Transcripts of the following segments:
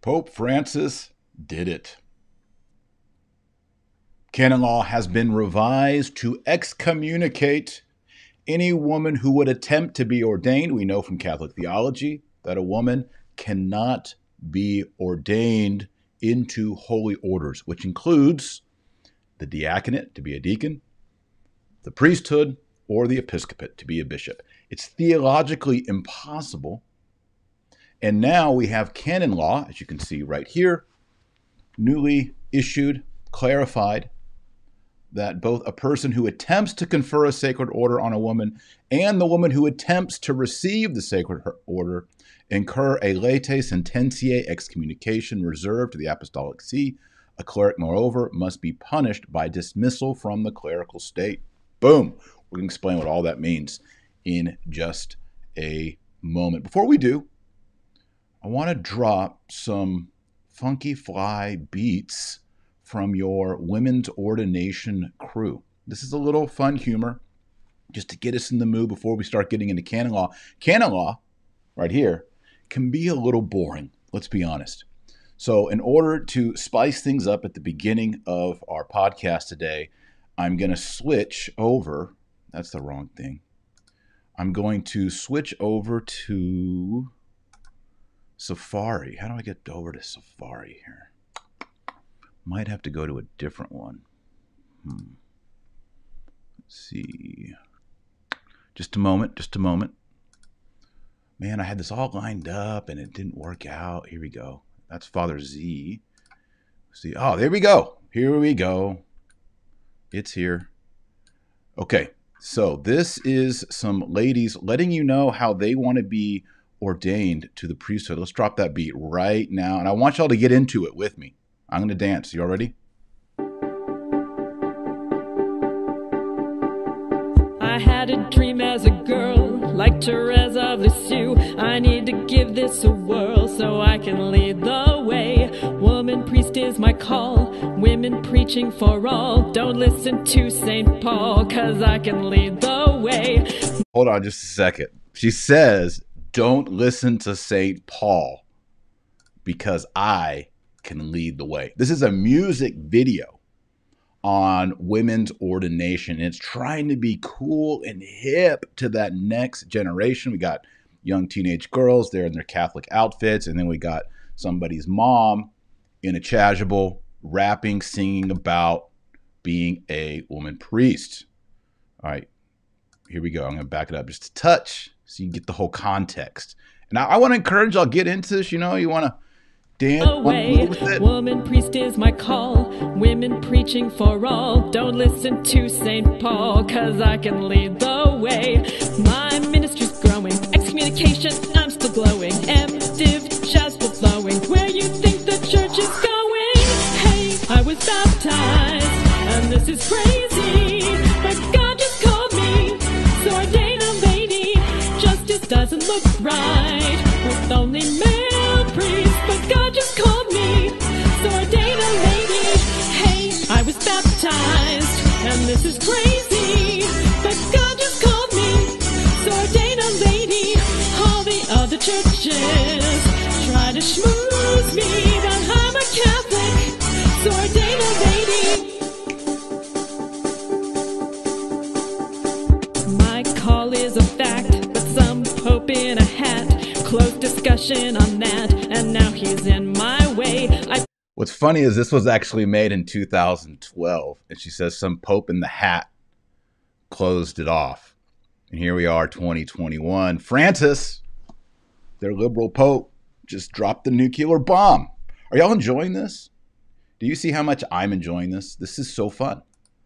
Pope Francis did it. Canon law has been revised to excommunicate any woman who would attempt to be ordained. We know from Catholic theology that a woman cannot be ordained into holy orders, which includes the diaconate, to be a deacon, the priesthood, or the episcopate, to be a bishop. It's theologically impossible. And now we have canon law, as you can see right here, newly issued, clarified, that both a person who attempts to confer a sacred order on a woman and the woman who attempts to receive the sacred order incur a lete sententiae excommunication reserved to the Apostolic See. A cleric, moreover, must be punished by dismissal from the clerical state. Boom. We can explain what all that means in just a moment. Before we do, I want to drop some funky fly beats from your women's ordination crew. This is a little fun humor just to get us in the mood before we start getting into canon law. Canon law, right here, can be a little boring, let's be honest. So in order to spice things up at the beginning of our podcast today, I'm going to switch over. That's the wrong thing. I'm going to switch over to Safari. How do I get over to Safari here? Might have to go to a different one. Let's see. Just a moment, just a moment. Man, I had this all lined up and it didn't work out. Here we go. That's Father Z. See, oh, there we go. Here we go. It's here. Okay, so this is some ladies letting you know how they want to be ordained to the priesthood. Let's drop that beat right now. And I want y'all to get into it with me. I'm going to dance. You all ready? I had a dream as a girl, like Therese of Lisieux. I need to give this a whirl so I can lead the way. Woman priest is my call, women preaching for all. Don't listen to St. Paul, 'cause I can lead the way. Hold on just a second. She says, don't listen to St. Paul, because I can lead the way. This is a music video on women's ordination. It's trying to be cool and hip to that next generation. We got young teenage girls there in their Catholic outfits, and then we got somebody's mom in a chasuble rapping, singing about being a woman priest. All right, here we go. I'm gonna back it up just a touch so you get the whole context. And I want to encourage y'all, get into this. You know, you want to dance, with it. Woman priest is my call, women preaching for all. Don't listen to St. Paul, 'cause I can lead the way. My ministry's growing, excommunication, I'm still glowing. M-div, chasuble flowing, where you think the church is going. Hey, I was baptized, and this is crazy, but God just called me, so ordain a lady. Justice doesn't look right with only male priests, but God just called me, so ordain a lady. Hey, I was baptized, and this is crazy, but God just called me, so ordain a lady. All the other churches try to schmooze me, but I'm a Catholic, so ordain a lady. My call is a fact, but some pope in a hat. Close discussion on that, and now he's in my way. What's funny is this was actually made in 2012, and she says some pope in the hat closed it off. And here we are, 2021. Francis, their liberal pope, just dropped the nuclear bomb. Are y'all enjoying this? Do you see how much I'm enjoying this? This is so fun.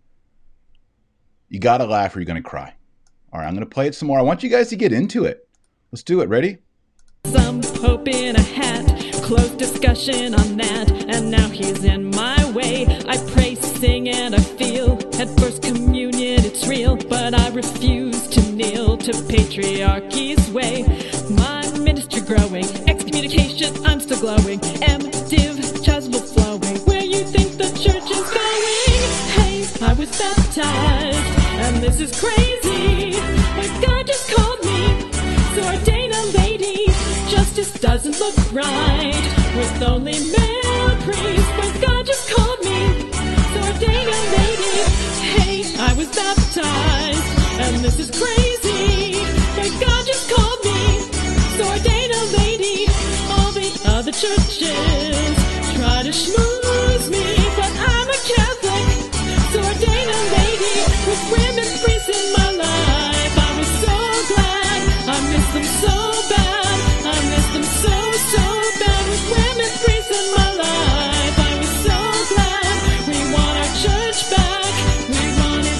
You gotta laugh or you're gonna cry. All right, I'm gonna play it some more. I want you guys to get into it. Let's do it. Ready? Some pope in a hat, close discussion on that, and now he's in my way. I pray, sing, and I feel at first communion it's real, but I refuse to kneel to patriarchy's way. My ministry growing, excommunication, I'm still glowing. M-div, chasuble flowing, where you think the church is going. Hey, I was baptized, and this is crazy, but God just called me, so ordain a lady. Just Justice doesn't look right with only male priests, but God just called me to ordain a lady. Hey, I was baptized, and this is crazy, but God just called me to ordain a lady. All the other churches try to schmooze me, but I'm a Catholic, to ordain a lady with women priests in my life. I was so glad, I miss them so bad, I miss them so bad with women priests in my life. I was so glad, we want our church back, we want it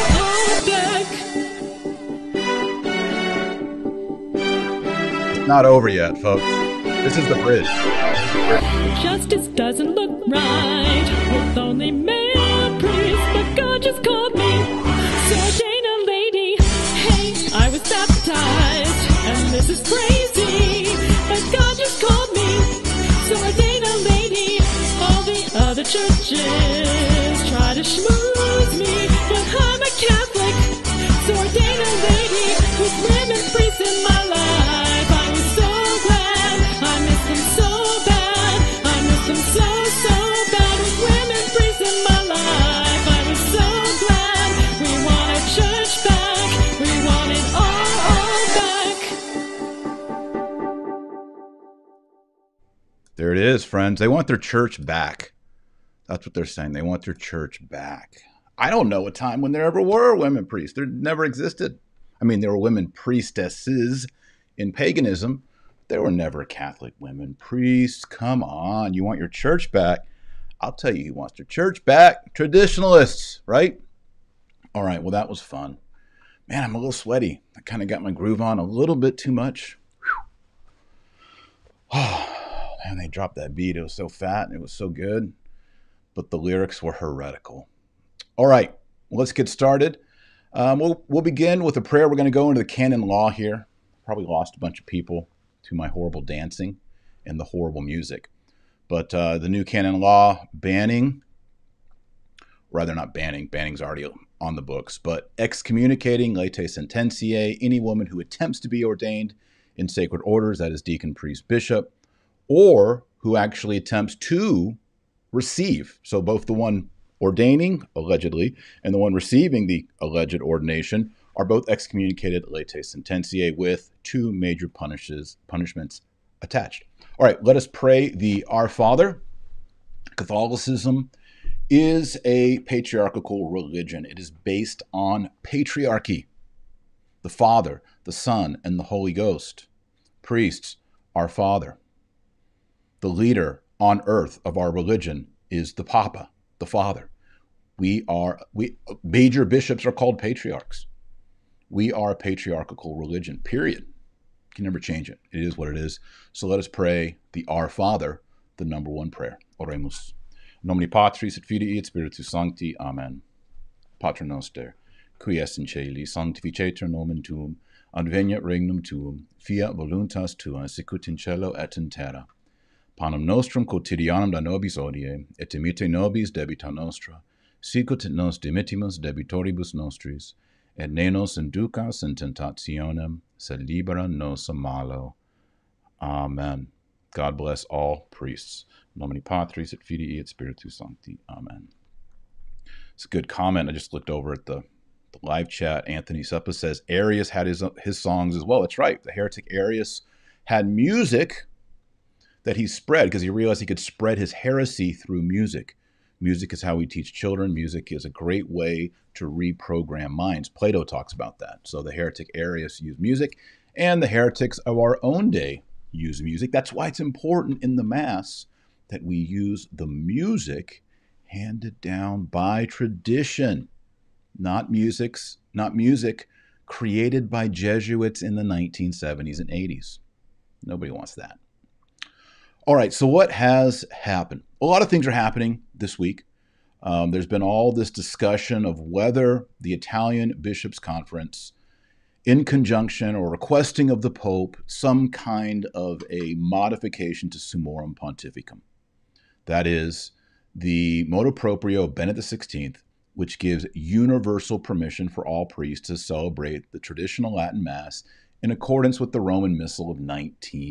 all back. Not over yet, folks. This is the bridge. Justice doesn't look right with only male priests, but God just called me to ordain a lady. Hey, I was baptized, and this is crazy, but God just called me to ordain a lady. All the other churches try to schmooze me, but I'm a Catholic, to ordain a lady with women priests in my life. I was so glad, I miss them so bad, I miss them so bad with women priests in my life. I was so glad, we want our church back, we want it all back. There it is, friends. They want their church back. That's what they're saying. They want their church back. I don't know a time when there ever were women priests. There never existed. I mean, there were women priestesses in paganism. There were never Catholic women priests. Come on. You want your church back? I'll tell you who wants their church back. Traditionalists, right? All right. Well, that was fun. Man, I'm a little sweaty. I kind of got my groove on a little bit too much. Oh, man, they dropped that beat. It was so fat and it was so good. But the lyrics were heretical. All right, let's get started. We'll begin with a prayer. We're going to go into the canon law here. Probably lost a bunch of people to my horrible dancing and the horrible music. But the new canon law banning's already on the books, but excommunicating, latae sententiae, any woman who attempts to be ordained in sacred orders, that is deacon, priest, bishop, or who actually attempts to receive. So both the one ordaining, allegedly, and the one receiving the alleged ordination are both excommunicated latae sententiae with two major punishments attached. All right, let us pray the Our Father. Catholicism is a patriarchal religion. It is based on patriarchy. The Father, the Son, and the Holy Ghost. Priests, our Father. The leader on earth of our religion is the Papa, the Father. Major bishops are called patriarchs. We are a patriarchal religion, period. You can never change it. It is what it is. So let us pray the Our Father, the number one prayer. Oremus. Nomini Patris et Filii et Spiritus Sancti. Amen. Pater noster, qui es in caeli, sanctificetur nomen tuum, adveniat regnum tuum, fiat voluntas tua, sicut in cielo et in terra. Panem nostrum quotidianum da nobis hodie, et dimitte nobis debita nostra, sicut et nos dimittimus debitoribus nostris, et ne nos inducas in tentationem, sed libera nos a malo. Amen. God bless all priests. Nomini Patris et Filii et Spiritus Sancti. Amen. It's a good comment. I just looked over at the live chat. Anthony Suppa says Arius had his songs as well. That's right. The heretic Arius had music that he spread because he realized he could spread his heresy through music. Music is how we teach children. Music is a great way to reprogram minds. Plato talks about that. So the heretic Arius used music, and the heretics of our own day use music. That's why it's important in the Mass that we use the music handed down by tradition, not music created by Jesuits in the 1970s and 80s. Nobody wants that. All right, so what has happened? A lot of things are happening this week. There's been all this discussion of whether the Italian Bishops' Conference, in conjunction or requesting of the Pope, some kind of a modification to Summorum Pontificum. That is the motu proprio of Benedict XVI, which gives universal permission for all priests to celebrate the traditional Latin Mass in accordance with the Roman Missal of 19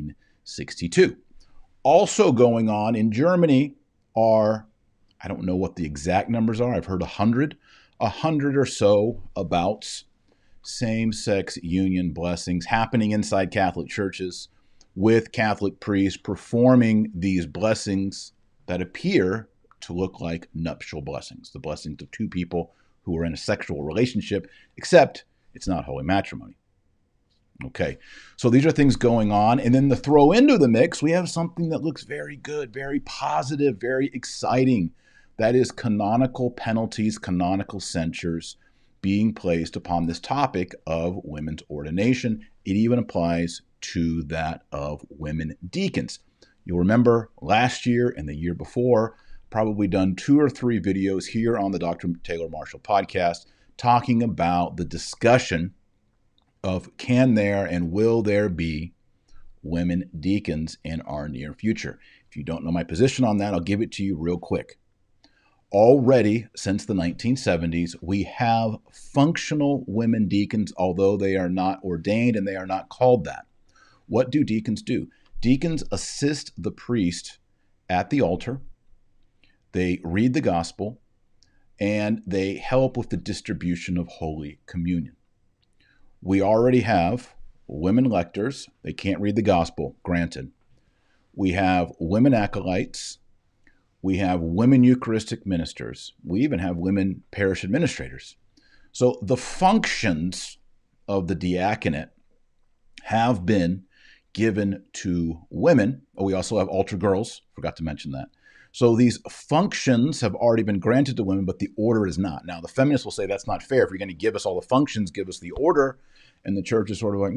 62. Also going on in Germany are, I don't know what the exact numbers are, I've heard 100 or so abouts same-sex union blessings happening inside Catholic churches with Catholic priests performing these blessings that appear to look like nuptial blessings, the blessings of two people who are in a sexual relationship, except it's not holy matrimony. Okay, so these are things going on. And then to throw into the mix, we have something that looks very good, very positive, very exciting. That is canonical penalties, canonical censures being placed upon this topic of women's ordination. It even applies to that of women deacons. You'll remember last year and the year before, probably done 2 or 3 videos here on the Dr. Taylor Marshall podcast talking about the discussion of can there and will there be women deacons in our near future. If you don't know my position on that, I'll give it to you real quick. Already since the 1970s, we have functional women deacons, although they are not ordained and they are not called that. What do deacons do? Deacons assist the priest at the altar. They read the gospel, and they help with the distribution of Holy Communion. We already have women lectors. They can't read the gospel, granted. We have women acolytes. We have women Eucharistic ministers. We even have women parish administrators. So the functions of the diaconate have been given to women. Oh, we also have altar girls. Forgot to mention that. So these functions have already been granted to women, but the order is not. Now, the feminists will say that's not fair. If you're going to give us all the functions, give us the order. And the church is sort of like,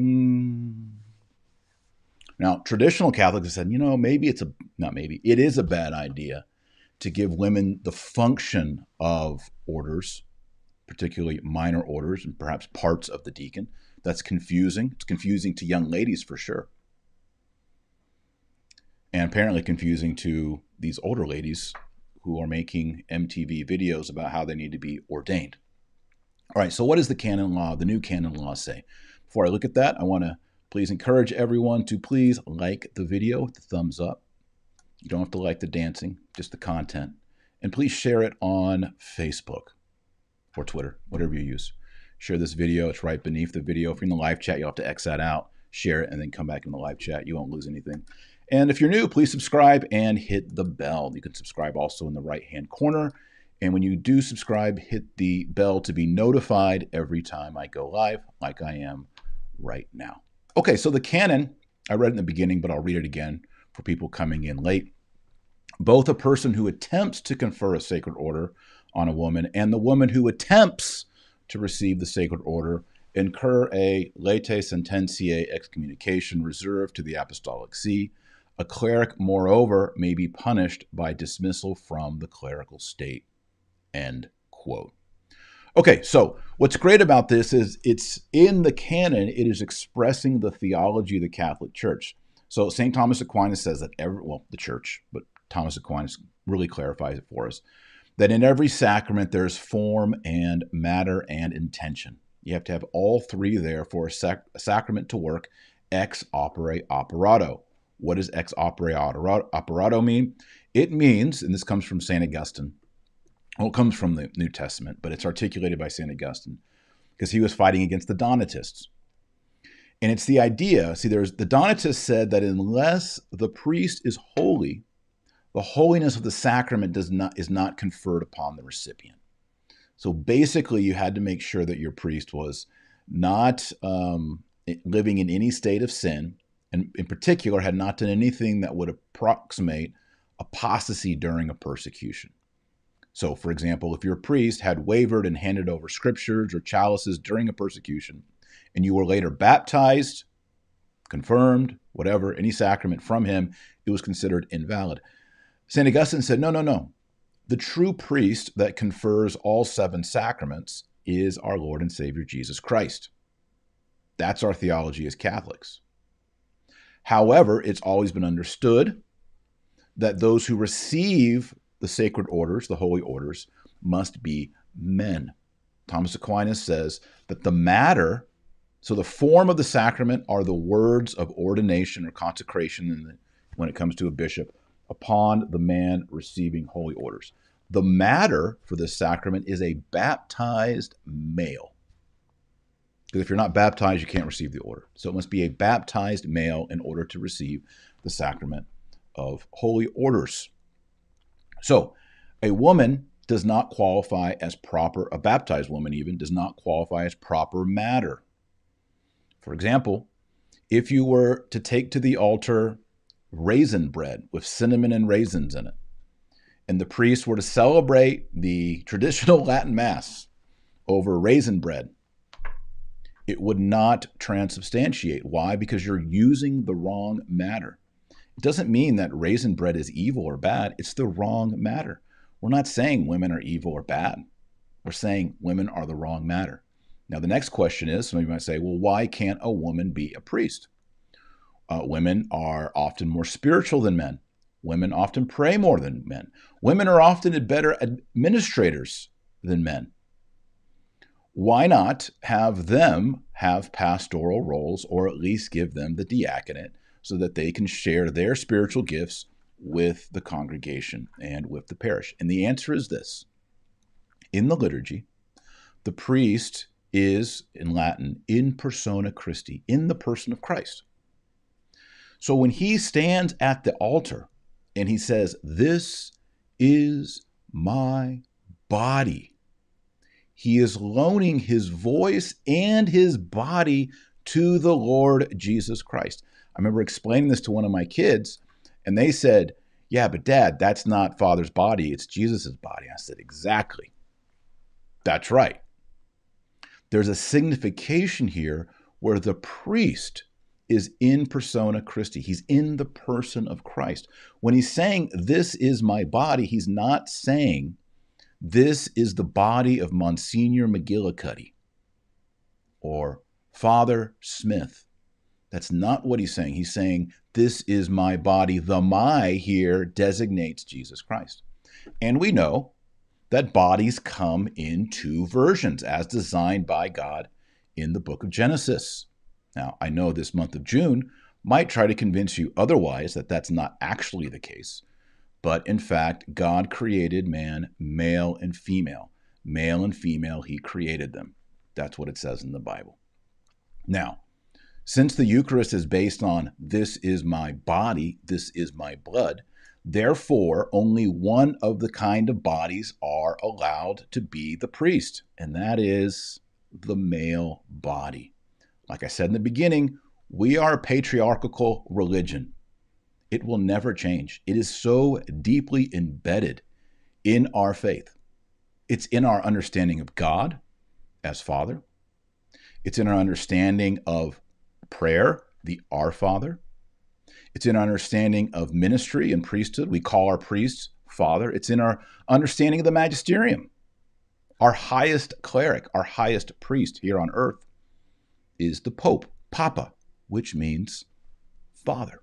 Now, traditional Catholics have said, maybe it is a bad idea to give women the function of orders, particularly minor orders and perhaps parts of the deacon. That's confusing. It's confusing to young ladies for sure. And apparently confusing to these older ladies who are making MTV videos about how they need to be ordained. All right, so what does the canon law, the new canon law say? Before I look at that, I want to please encourage everyone to please like the video with the thumbs up. You don't have to like the dancing, just the content. And please share it on Facebook or Twitter, whatever you use. Share this video. It's right beneath the video. If you're in the live chat, you'll have to X that out, share it, and then come back in the live chat. You won't lose anything. And if you're new, please subscribe and hit the bell. You can subscribe also in the right-hand corner. And when you do subscribe, hit the bell to be notified every time I go live, like I am right now. Okay, so the canon, I read it in the beginning, but I'll read it again for people coming in late. Both a person who attempts to confer a sacred order on a woman and the woman who attempts to receive the sacred order incur a latae sententiae excommunication reserved to the apostolic see. A cleric, moreover, may be punished by dismissal from the clerical state. End quote. Okay, so what's great about this is it's in the canon, it is expressing the theology of the Catholic Church. So St. Thomas Aquinas says that the church, but Thomas Aquinas really clarifies it for us, that in every sacrament there's form and matter and intention. You have to have all three there for a sacrament to work ex opere operato. What does ex opere operato mean? It means, and this comes from St. Augustine, well, it comes from the New Testament, but it's articulated by St. Augustine because he was fighting against the Donatists. And it's the idea, the Donatists said that unless the priest is holy, the holiness of the sacrament is not conferred upon the recipient. So basically, you had to make sure that your priest was not living in any state of sin, and in particular, had not done anything that would approximate apostasy during a persecution. So, for example, if your priest had wavered and handed over scriptures or chalices during a persecution, and you were later baptized, confirmed, whatever, any sacrament from him, it was considered invalid. St. Augustine said, no. The true priest that confers all 7 sacraments is our Lord and Savior Jesus Christ. That's our theology as Catholics. However, it's always been understood that those who receive the sacred orders, the holy orders, must be men. Thomas Aquinas says that the matter So the form of the sacrament are the words of ordination or consecration when it comes to a bishop upon the man receiving holy orders. The matter for this sacrament is a baptized male. Because if you're not baptized, you can't receive the order. So it must be a baptized male in order to receive the sacrament of holy orders. So a woman does not qualify as proper, a baptized woman even, does not qualify as proper matter. For example, if you were to take to the altar raisin bread with cinnamon and raisins in it, and the priest were to celebrate the traditional Latin Mass over raisin bread, it would not transubstantiate. Why? Because you're using the wrong matter. It doesn't mean that raisin bread is evil or bad. It's the wrong matter. We're not saying women are evil or bad. We're saying women are the wrong matter. Now, the next question is, some of you might say, well, why can't a woman be a priest? Women are often more spiritual than men. Women often pray more than men. Women are often better administrators than men. Why not have them have pastoral roles, or at least give them the diaconate so that they can share their spiritual gifts with the congregation and with the parish? And the answer is this. In the liturgy, the priest is, in Latin, in persona Christi, in the person of Christ. So when he stands at the altar and he says, "This is my body," he is loaning his voice and his body to the Lord Jesus Christ. I remember explaining this to one of my kids, and they said, "Yeah, but Dad, that's not Father's body, it's Jesus's body." I said, "Exactly. That's right." There's a signification here where the priest is in persona Christi. He's in the person of Christ. When he's saying, "This is my body," he's not saying, "This is the body of Monsignor McGillicuddy or Father Smith." That's not what he's saying. He's saying, "This is my body." The "my" here designates Jesus Christ. And we know that bodies come in two versions as designed by God in the book of Genesis. Now, I know this month of June might try to convince you otherwise, that that's not actually the case. But in fact, God created man male and female. Male and female, he created them. That's what it says in the Bible. Now, since the Eucharist is based on "this is my body, this is my blood," therefore, only one of the kind of bodies are allowed to be the priest, and that is the male body. Like I said in the beginning, we are a patriarchal religion. It will never change. It is so deeply embedded in our faith. It's in our understanding of God as Father. It's in our understanding of prayer, the Our Father. It's in our understanding of ministry and priesthood. We call our priests Father. It's in our understanding of the magisterium. Our highest cleric, our highest priest here on earth is the Pope, Papa, which means Father.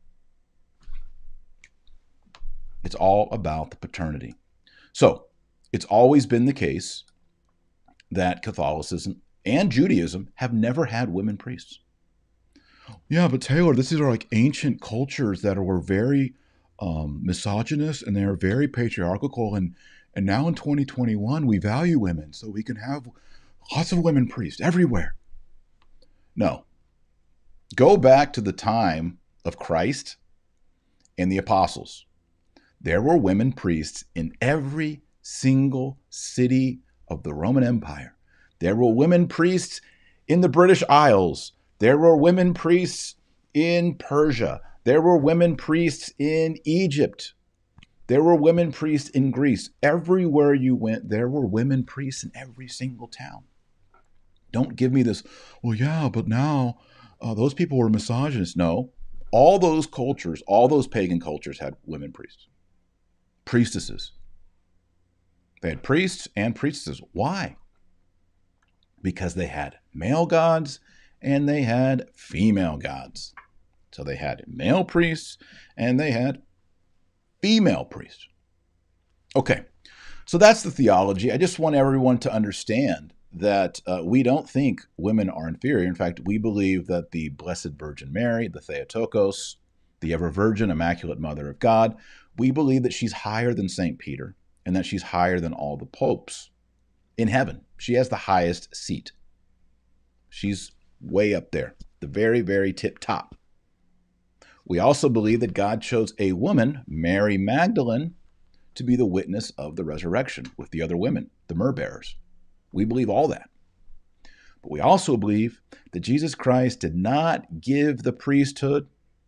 It's all about the paternity. So it's always been the case that Catholicism and Judaism have never had women priests. Yeah, but Taylor, this is like ancient cultures that were very misogynist, and they are very patriarchal. And now in 2021, we value women, so we can have lots of women priests everywhere. No. Go back to the time of Christ and the apostles. There were women priests in every single city of the Roman Empire. There were women priests in the British Isles. There were women priests in Persia. There were women priests in Egypt. There were women priests in Greece. Everywhere you went, there were women priests in every single town. Don't give me this, "Well, yeah, but now those people were misogynists." No, all those cultures, all those pagan cultures had women priests, priestesses. They had priests and priestesses. Why? Because they had male gods and they had female gods. So they had male priests and they had female priests. Okay, so that's the theology. I just want everyone to understand that we don't think women are inferior. In fact, we believe that the Blessed Virgin Mary, the Theotokos, the ever Virgin, Immaculate Mother of God, we believe that she's higher than St. Peter and that she's higher than all the popes in heaven. She has the highest seat. She's way up there, the very, very tip top. We also believe that God chose a woman, Mary Magdalene, to be the witness of the resurrection with the other women, the myrrh bearers. We believe all that. But we also believe that Jesus Christ did not give the priesthood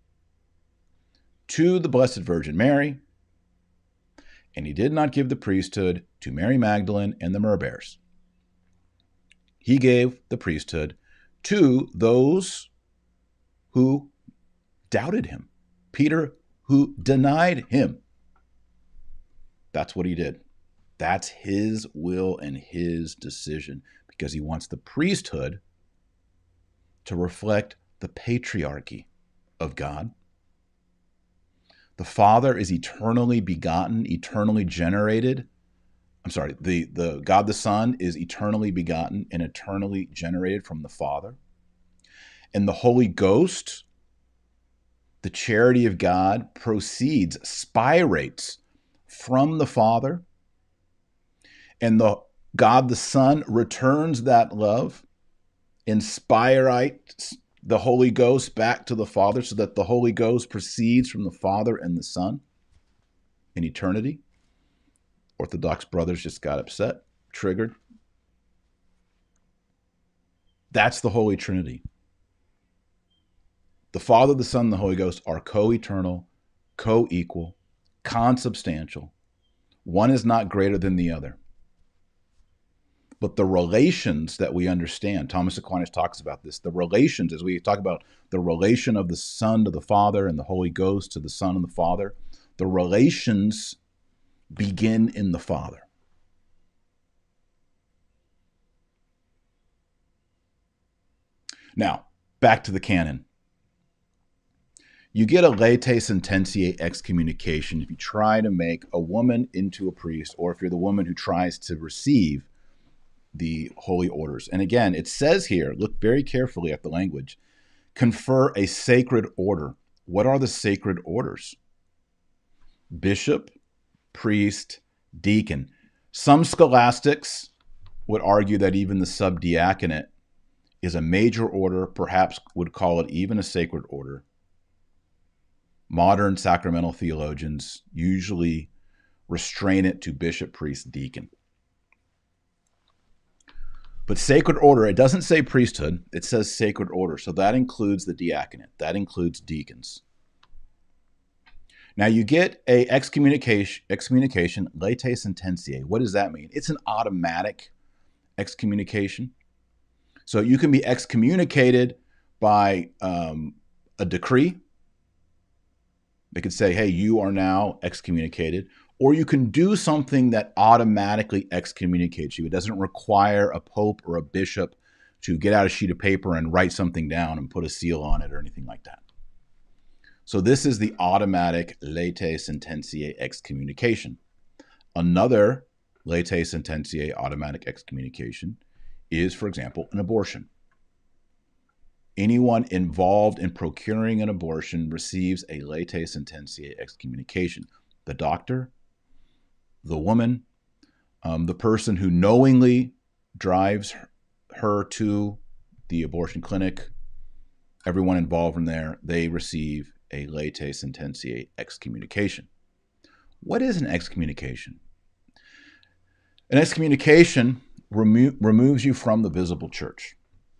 to the Blessed Virgin Mary, and he did not give the priesthood to Mary Magdalene and the myrrh bearers. He gave the priesthood to those who doubted him. Peter, who denied him. That's what he did. That's his will and his decision, because he wants the priesthood to reflect the patriarchy of God. The Father is eternally begotten, eternally generated. I'm sorry, the God the Son is eternally begotten and eternally generated from the Father. And the Holy Ghost, the charity of God, proceeds, spirates from the Father. And the God the Son returns that love, inspirates the Holy Ghost back to the Father, so that the Holy Ghost proceeds from the Father and the Son in eternity. Orthodox brothers just got upset, triggered. That's the Holy Trinity. The Father, the Son, and the Holy Ghost are co-eternal, co-equal, consubstantial. One is not greater than the other. But the relations that we understand, Thomas Aquinas talks about this, the relations, as we talk about the relation of the Son to the Father and the Holy Ghost to the Son and the Father, the relations begin in the Father. Now, back to the canon. You get a latae sententiae excommunication if you try to make a woman into a priest, or if you're the woman who tries to receive the holy orders. And again, it says here, look very carefully at the language, confer a sacred order. What are the sacred orders? Bishop, priest, deacon. Some scholastics would argue that even the subdiaconate is a major order, perhaps would call it even a sacred order. Modern sacramental theologians usually restrain it to bishop, priest, deacon. But sacred order, it doesn't say priesthood, it says sacred order. So that includes the diaconate, that includes deacons. Now you get a excommunication, latae sententiae. What does that mean? It's an automatic excommunication. So you can be excommunicated by a decree. They could say, hey, you are now excommunicated. Or you can do something that automatically excommunicates you. It doesn't require a pope or a bishop to get out a sheet of paper and write something down and put a seal on it or anything like that. So this is the automatic latae sententiae excommunication. Another latae sententiae automatic excommunication is, for example, an abortion. Anyone involved in procuring an abortion receives a latae sententiae excommunication. The doctor, the woman, the person who knowingly drives her to the abortion clinic, everyone involved in there, they receive a latae sententiae excommunication. What is an excommunication? An excommunication removes you from the visible church.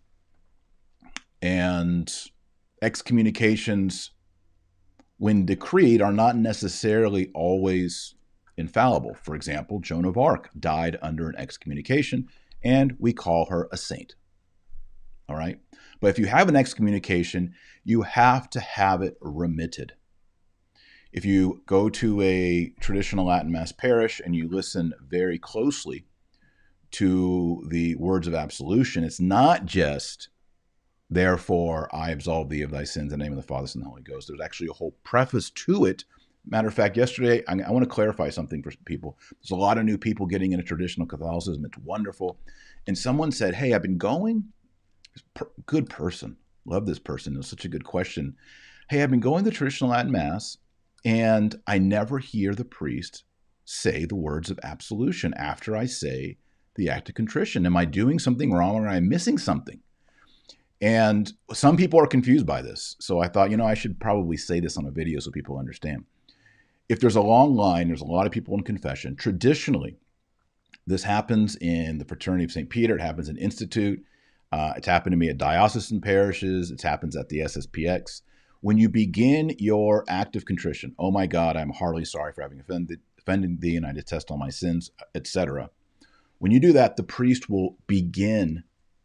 And excommunications, when decreed, are not necessarily always infallible. For example, Joan of Arc died under an excommunication, and we call her a saint. All right? But if you have an excommunication, you have to have it remitted. If you go to a traditional Latin Mass parish and you listen very closely to the words of absolution, it's not just, therefore I absolve thee of thy sins in the name of the Father, Son, and the Holy Ghost. There's actually a whole preface to it Matter of fact, yesterday, I want to clarify something for people. There's a lot of new people getting into traditional Catholicism. It's wonderful. And someone said, hey, I've been going, good person. Love this person. It was such a good question. Hey, I've been going to traditional Latin Mass, and I never hear the priest say the words of absolution after I say the act of contrition. Am I doing something wrong, or am I missing something? And some people are confused by this. So I thought, I should probably say this on a video so people understand. If there's a long line, there's a lot of people in confession. Traditionally, this happens in the Fraternity of St. Peter. It happens in Institute. It's happened to me at diocesan parishes. It happens at the SSPX. When you begin your act of contrition, oh my God, I'm heartily sorry for having offended thee, and I detest all my sins, etc. When you do that, the priest will begin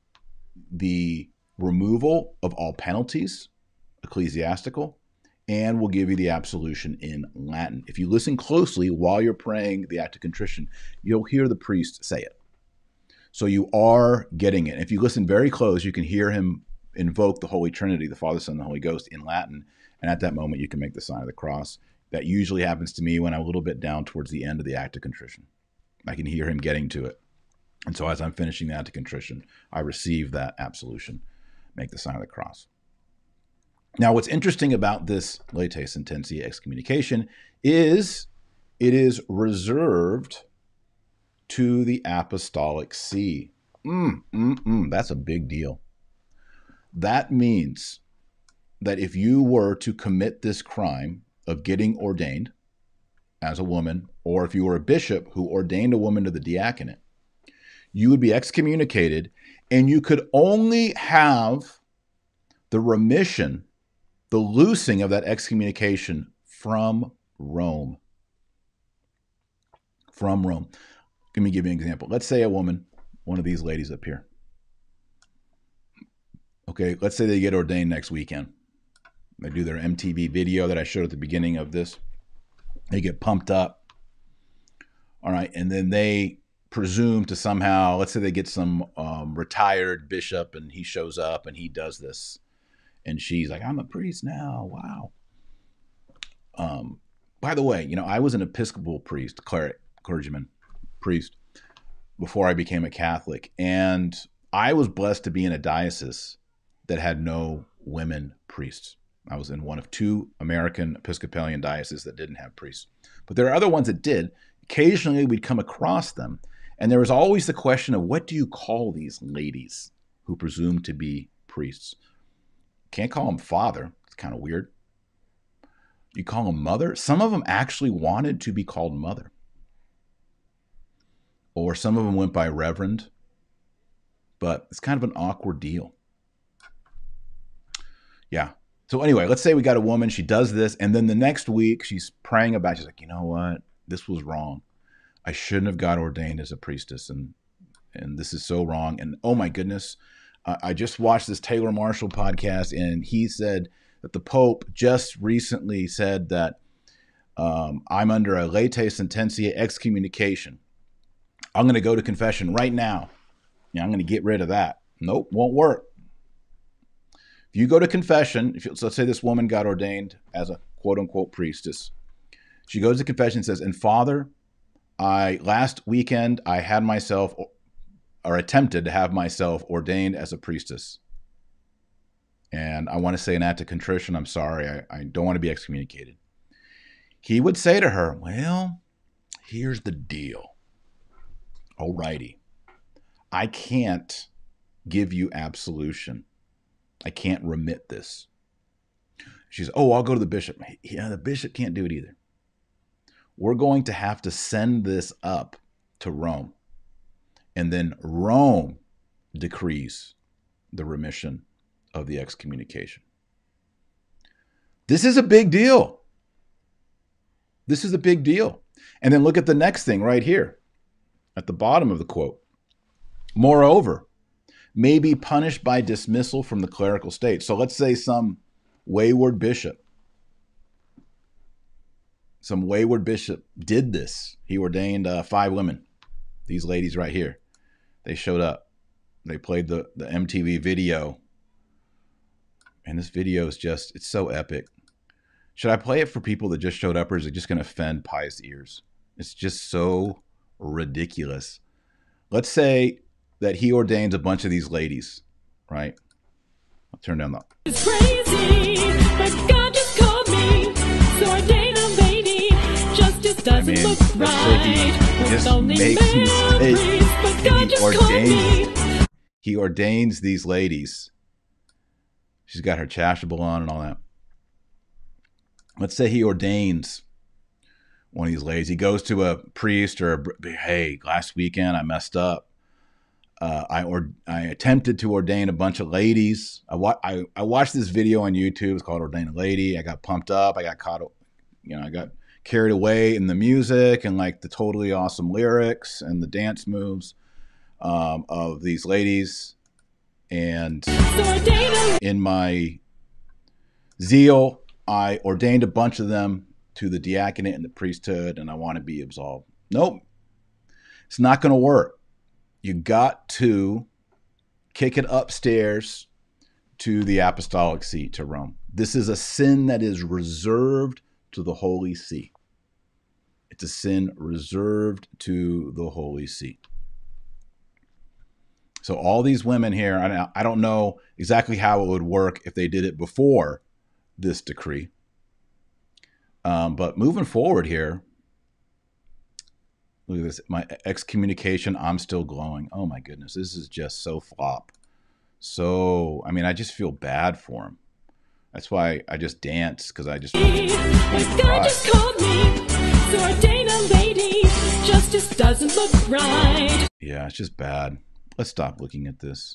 the removal of all penalties, ecclesiastical, and will give you the absolution in Latin. If you listen closely while you're praying the act of contrition, you'll hear the priest say it. So you are getting it. If you listen very close, you can hear him invoke the Holy Trinity, the Father, Son, and the Holy Ghost in Latin. And at that moment, you can make the sign of the cross. That usually happens to me when I'm a little bit down towards the end of the act of contrition. I can hear him getting to it. And so as I'm finishing the act of contrition, I receive that absolution, make the sign of the cross. Now, what's interesting about this latae sententiae excommunication is it is reserved to the Apostolic See. That's a big deal. That means that if you were to commit this crime of getting ordained as a woman, or if you were a bishop who ordained a woman to the diaconate, you would be excommunicated, and you could only have the remission, the loosing of that excommunication from Rome. From Rome. Let me give you an example. Let's say a woman, one of these ladies up here. Okay, let's say they get ordained next weekend. They do their MTV video that I showed at the beginning of this. They get pumped up. All right, and then they presume to somehow, let's say they get some retired bishop, and he shows up and he does this. And she's like, I'm a priest now. Wow. By the way, I was an Episcopal priest, clergyman, priest, before I became a Catholic. And I was blessed to be in a diocese that had no women priests. I was in one of 2 American Episcopalian dioceses that didn't have priests. But there are other ones that did. Occasionally we'd come across them. And there was always the question of, what do you call these ladies who presume to be priests? Can't call them father. It's kind of weird. You call them mother. Some of them actually wanted to be called mother. Or some of them went by reverend. But it's kind of an awkward deal. Yeah. So anyway, let's say we got a woman. She does this. And then the next week, she's praying about it. She's like, you know what? This was wrong. I shouldn't have got ordained as a priestess. And this is so wrong. And oh my goodness. I just watched this Taylor Marshall podcast, and he said that the Pope just recently said that I'm under a latae sententiae excommunication. I'm going to go to confession right now. I'm going to get rid of that. Nope, won't work. If you go to confession, let's say this woman got ordained as a quote-unquote priestess. She goes to confession and says, and Father, last weekend I had myself, or attempted to have myself ordained as a priestess. And I want to say an act of contrition. I'm sorry. I don't want to be excommunicated. He would say to her, well, here's the deal. Alrighty. I can't give you absolution. I can't remit this. She says, oh, I'll go to the bishop. Yeah, the bishop can't do it either. We're going to have to send this up to Rome. And then Rome decrees the remission of the excommunication. This is a big deal. This is a big deal. And then look at the next thing right here at the bottom of the quote. Moreover, may be punished by dismissal from the clerical state. So let's say some wayward bishop did this. He ordained 5 women. These ladies right here. They showed up. They played the MTV video. And this video is just, it's so epic. Should I play it for people that just showed up, or is it just going to offend pious ears? It's just so ridiculous. Let's say that he ordains a bunch of these ladies, right? I'll turn down the... It's crazy, but God just called me, so ordain a lady. Justice doesn't look right. He just makes mistakes, but God just called me. He ordains these ladies. She's got her chasuble on and all that. Let's say he ordains one of these ladies. He goes to a priest or hey, last weekend I messed up. I attempted to ordain a bunch of ladies. I watched this video on YouTube. It's called Ordain a Lady. I got pumped up. I got caught, I got carried away in the music and like the totally awesome lyrics and the dance moves of these ladies. And in my zeal, I ordained a bunch of them to the diaconate and the priesthood, and I want to be absolved. Nope. It's not going to work. You got to kick it upstairs to the apostolic see, to Rome. This is a sin that is reserved to the Holy See. It's a sin reserved to the Holy See. So all these women here, I don't know exactly how it would work if they did it before this decree. But moving forward here, look at this, my excommunication, I'm still glowing. Oh my goodness, this is just so flop. So, I mean, I just feel bad for him. That's why I just dance, because I just want to God just called me, so ordain a lady. Justice doesn't look right. Yeah, it's just bad. Let's stop looking at this.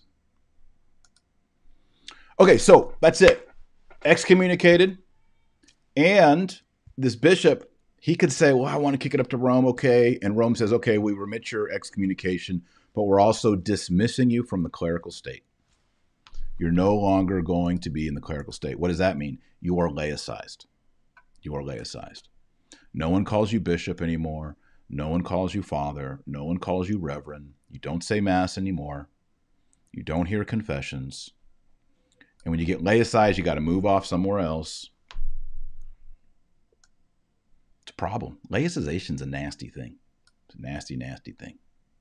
Okay, so that's it. Excommunicated. And this bishop, he could say, well, I want to kick it up to Rome, okay. And Rome says, okay, we remit your excommunication, but we're also dismissing you from the clerical state. You're no longer going to be in the clerical state. What does that mean? You are laicized. You are laicized. No one calls you bishop anymore. No one calls you father. No one calls you reverend. You don't say mass anymore. You don't hear confessions. And when you get laicized, you got to move off somewhere else. It's a problem. Laicization's a nasty thing. It's a nasty, nasty thing.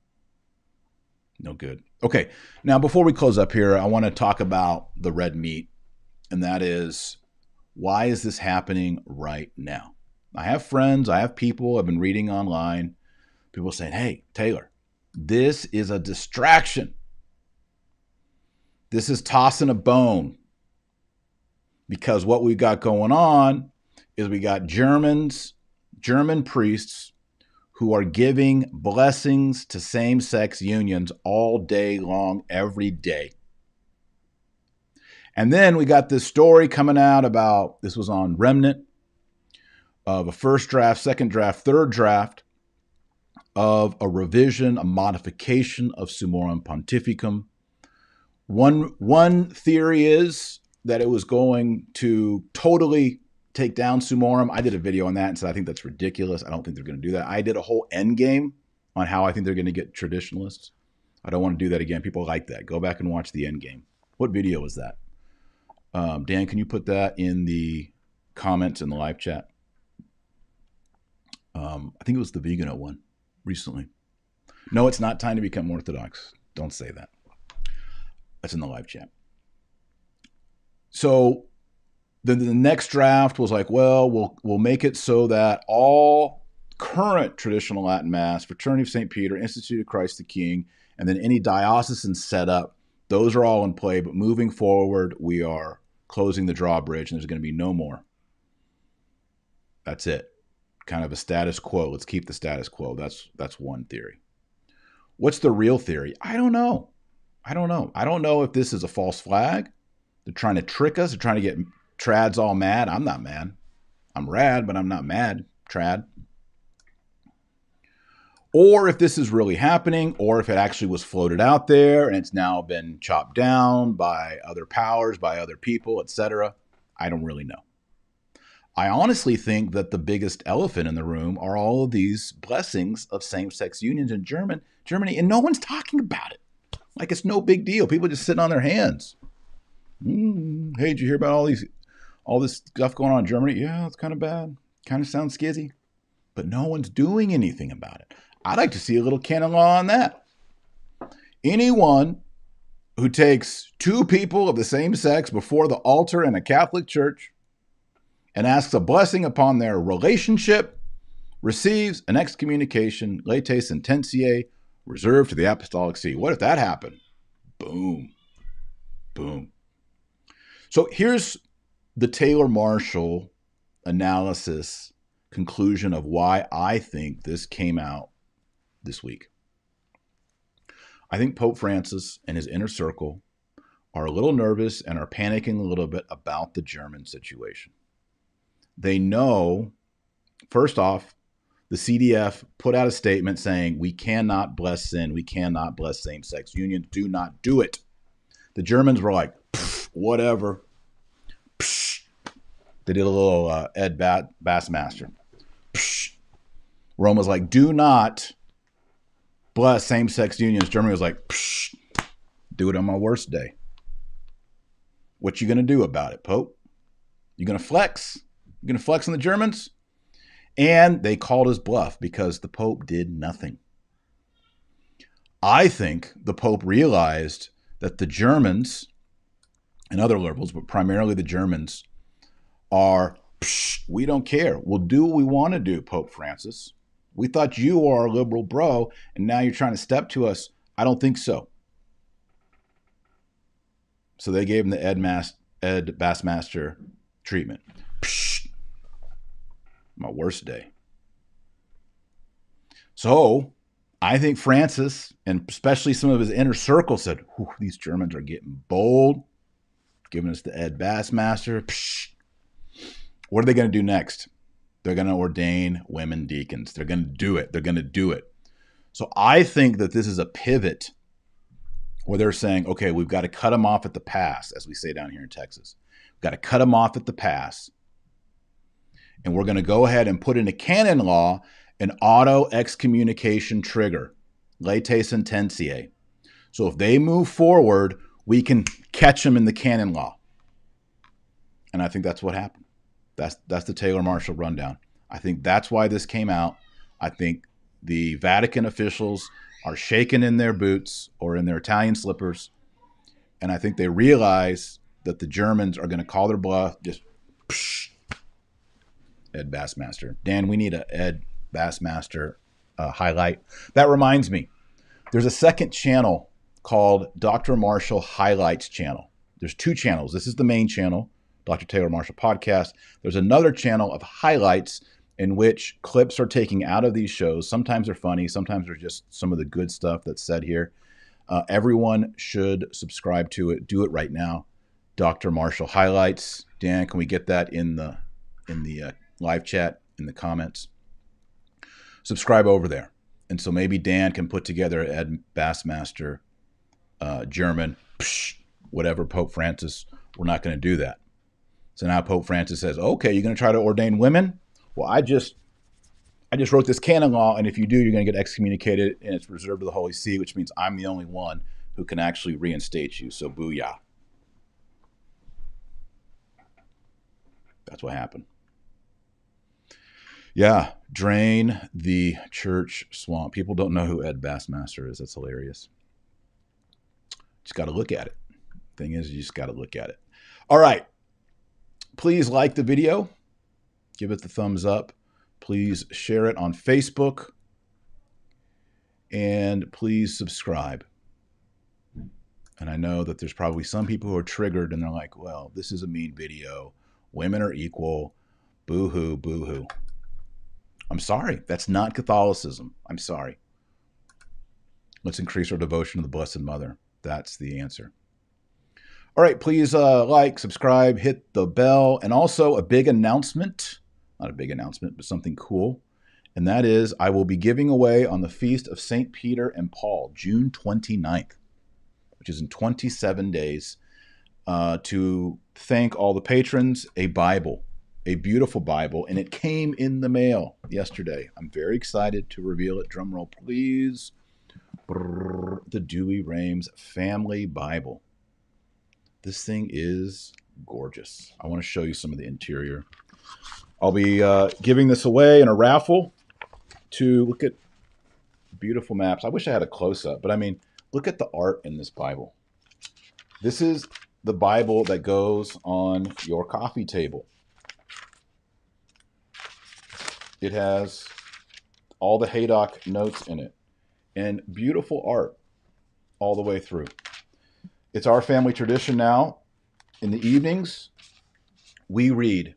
No good. Okay, now before we close up here, I want to talk about the red meat, and that is, why is this happening right now? I have friends, I have people, I've been reading online, people saying, hey, Taylor, this is a distraction. This is tossing a bone. Because what we've got going on is we got German priests who are giving blessings to same-sex unions all day long, every day. And then we got this story coming out about, this was on Remnant, of a first draft, second draft, third draft of a revision, a modification of Summorum Pontificum. One theory is that it was going to totally take down Summorum. I did a video on that and said I think that's ridiculous. I don't think they're going to do that. I did a whole end game on how I think they're going to get traditionalists. I don't want to do that again. People like that. Go back and watch the end game. What video was that? Dan, can you put that in the comments in the live chat? I think it was the Vigano one recently. No, it's not time to become Orthodox. Don't say that. That's in the live chat. So the next draft was like, well, we'll make it so that all current traditional Latin Mass, Fraternity of St. Peter, Institute of Christ the King, and then any diocesan setup, those are all in play. But moving forward, we are closing the drawbridge, and there's going to be no more. That's it. Kind of a status quo. Let's keep the status quo. That's one theory. What's the real theory? I don't know. I don't know if this is a false flag. They're trying to trick us. They're trying to get trads all mad. I'm not mad. I'm rad, but I'm not mad, trad. Or if this is really happening, or if it actually was floated out there and it's now been chopped down by other powers, by other people, etc. I don't really know. I honestly think that the biggest elephant in the room are all of these blessings of same-sex unions in Germany, and no one's talking about it. Like it's no big deal. People just sitting on their hands. Hey, did you hear about all this stuff going on in Germany. Yeah, it's kind of bad. Kind of sounds skizzy. But no one's doing anything about it. I'd like to see a little canon law on that. Anyone who takes two people of the same sex before the altar in a Catholic church and asks a blessing upon their relationship receives an excommunication, latae sententiae, reserved to the Apostolic See. What if that happened? Boom. Boom. So here's the Taylor Marshall analysis conclusion of why I think this came out this week. I think Pope Francis and his inner circle are a little nervous and are panicking a little bit about the German situation. They know, first off, the CDF put out a statement saying, we cannot bless sin. We cannot bless same-sex unions. Do not do it. The Germans were like, whatever. They did a little Ed Bassmaster. Rome was like, do not bless same-sex unions. Germany was like, do it on my worst day. What you going to do about it, Pope? You going to flex? You going to flex on the Germans? And they called his bluff because the Pope did nothing. I think the Pope realized that the Germans and other liberals, but primarily the Germans, are, we don't care. We'll do what we want to do, Pope Francis. We thought you were a liberal bro, and now you're trying to step to us. I don't think so. So they gave him the Ed Bassmaster treatment. My worst day. So I think Francis, and especially some of his inner circle, said, these Germans are getting bold, giving us the Ed Bassmaster. What are they going to do next? They're going to ordain women deacons. They're going to do it. They're going to do it. So I think that this is a pivot where they're saying, okay, we've got to cut them off at the pass, as we say down here in Texas. We've got to cut them off at the pass. And we're going to go ahead and put in a canon law an auto excommunication trigger, latae sententiae. So if they move forward, we can catch them in the canon law. And I think that's what happened. That's the Taylor Marshall rundown. I think that's why this came out. I think the Vatican officials are shaking in their boots or in their Italian slippers. And I think they realize that the Germans are going to call their bluff, just Ed Bassmaster. Dan, we need a Ed Bassmaster highlight. That reminds me, there's a second channel called Dr. Marshall Highlights channel. There's two channels. This is the main channel, Dr. Taylor Marshall Podcast. There's another channel of highlights in which clips are taken out of these shows. Sometimes they're funny. Sometimes they're just some of the good stuff that's said here. Everyone should subscribe to it. Do it right now. Dr. Marshall Highlights. Dan, can we get that in the live chat, in the comments? Subscribe over there. And so maybe Dan can put together an Ed Bassmaster German, whatever, Pope Francis. We're not going to do that. So now Pope Francis says, okay, you're going to try to ordain women? Well, I just wrote this canon law, and if you do, you're going to get excommunicated, and it's reserved to the Holy See, which means I'm the only one who can actually reinstate you. So booyah. That's what happened. Yeah, drain the church swamp. People don't know who Ed Bassmaster is. That's hilarious. Just got to look at it. Thing is, you just got to look at it. All right. Please like the video. Give it the thumbs up. Please share it on Facebook. And please subscribe. And I know that there's probably some people who are triggered and they're like, well, this is a mean video. Women are equal. Boo-hoo, boo-hoo. I'm sorry. That's not Catholicism. I'm sorry. Let's increase our devotion to the Blessed Mother. That's the answer. All right, please like, subscribe, hit the bell, and also a big announcement. Not a big announcement, but something cool. And that is I will be giving away on the Feast of St. Peter and Paul, June 29th, which is in 27 days, to thank all the patrons, a Bible, a beautiful Bible, and it came in the mail yesterday. I'm very excited to reveal it. Drum roll, please. The Dewey Rames Family Bible. This thing is gorgeous. I want to show you some of the interior. I'll be giving this away in a raffle to look at beautiful maps. I wish I had a close-up, but I mean, look at the art in this Bible. This is the Bible that goes on your coffee table. It has all the Haydock notes in it and beautiful art all the way through. It's our family tradition now. In the evenings, we read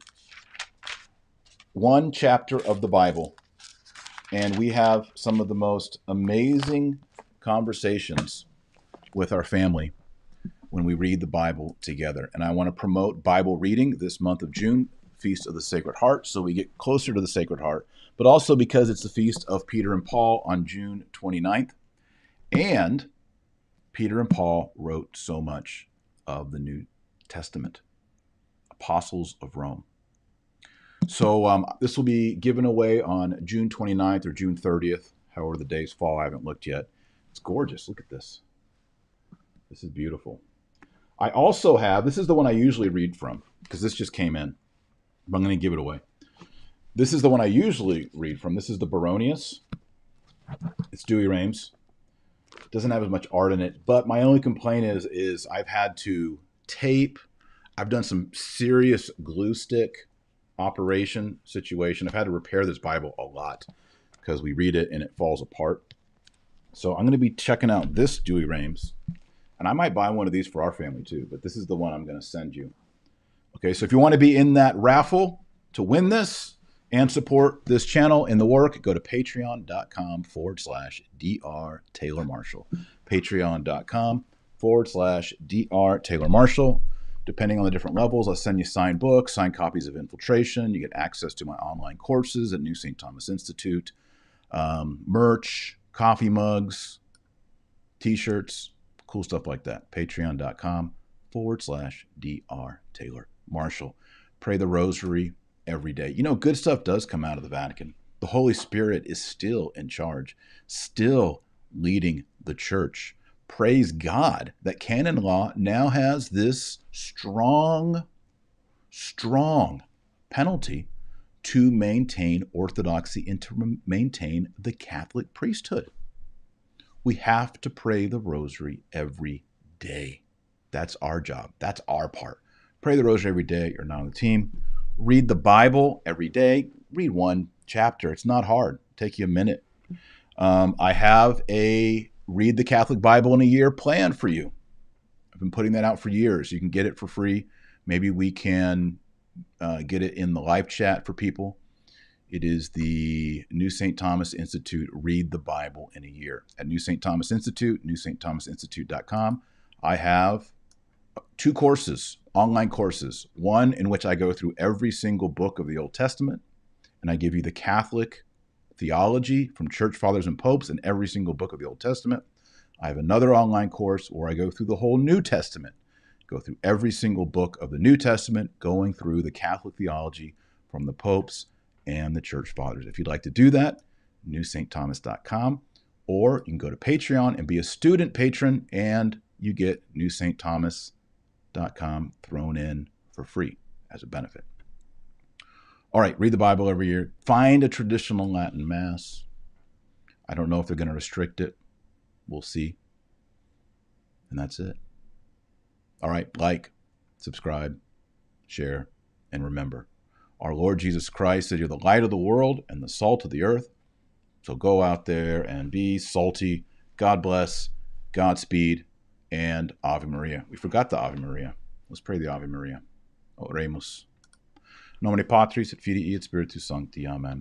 one chapter of the Bible, and we have some of the most amazing conversations with our family when we read the Bible together. And I want to promote Bible reading this month of June, Feast of the Sacred Heart, so we get closer to the Sacred Heart, but also because it's the Feast of Peter and Paul on June 29th. And Peter and Paul wrote so much of the New Testament, apostles of Rome. So this will be given away on June 29th or June 30th, however the days fall. I haven't looked yet. It's gorgeous. Look at this. This is beautiful. I also have, this is the one I usually read from, because this just came in. But I'm going to give it away. This is the one I usually read from. This is the Baronius. It's Douay-Rheims. It doesn't have as much art in it, but my only complaint is I've had to tape. I've done some serious glue stick operation situation. I've had to repair this Bible a lot because we read it and it falls apart. So I'm going to be checking out this Douay-Rheims. And I might buy one of these for our family too, but this is the one I'm going to send you. Okay, so if you want to be in that raffle to win this and support this channel in the work, go to patreon.com/Dr. Taylor Marshall. Patreon.com/Dr. Taylor Marshall. Depending on the different levels, I'll send you signed books, signed copies of Infiltration. You get access to my online courses at New St. Thomas Institute, merch, coffee mugs, t-shirts, cool stuff like that. Patreon.com/Dr. Taylor Marshall. Pray the rosary every day. You know, good stuff does come out of the Vatican. The Holy Spirit is still in charge, still leading the church. Praise God that canon law now has this strong penalty to maintain orthodoxy and to maintain the Catholic priesthood. We have to pray the rosary every day. That's our job. That's our part. Pray the rosary every day. You're not on the team. Read the Bible every day. Read one chapter. It's not hard. It'll take you a minute. I have a Read the Catholic Bible in a Year plan for you. I've been putting that out for years. You can get it for free. Maybe we can get it in the live chat for people. It is the New St. Thomas Institute Read the Bible in a Year. At New St. Thomas Institute, newstthomasinstitute.com. I have 2 courses, online courses. One in which I go through every single book of the Old Testament, and I give you the Catholic theology from church fathers and popes in every single book of the Old Testament. I have another online course where I go through the whole New Testament, go through every single book of the New Testament, going through the Catholic theology from the popes and the church fathers. If you'd like to do that, newstthomas.com, or you can go to Patreon and be a student patron, and you get newstthomas.com thrown in for free as a benefit. All right, read the Bible every year. Find a traditional Latin Mass. I don't know if they're going to restrict it. We'll see. And that's it. All right, like, subscribe, share, and remember, our Lord Jesus Christ said you're the light of the world and the salt of the earth. So go out there and be salty. God bless, Godspeed, and Ave Maria. We forgot the Ave Maria. Let's pray the Ave Maria. Oremus. Nomine Patris et Filii et Spiritus Sancti. Amen.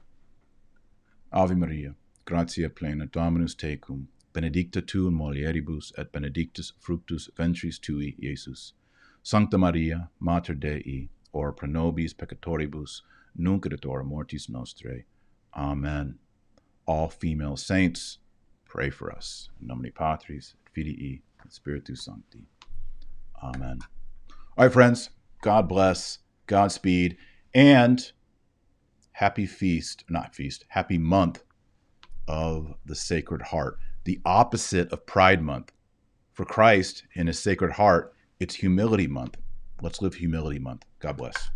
Ave Maria, gratia plena, Dominus tecum, benedicta tu in mulieribus et benedictus fructus ventris tui, Iesus. Sancta Maria, Mater Dei, ora pro nobis peccatoribus, nunc et hora mortis nostrae. Amen. All female saints, pray for us. In nomine Patris et Filii et Spiritus Sancti. Amen. All right, friends, God bless, Godspeed, and happy happy month of the Sacred Heart, the opposite of Pride Month. For Christ, in his Sacred Heart, it's Humility Month. Let's live Humility Month. God bless.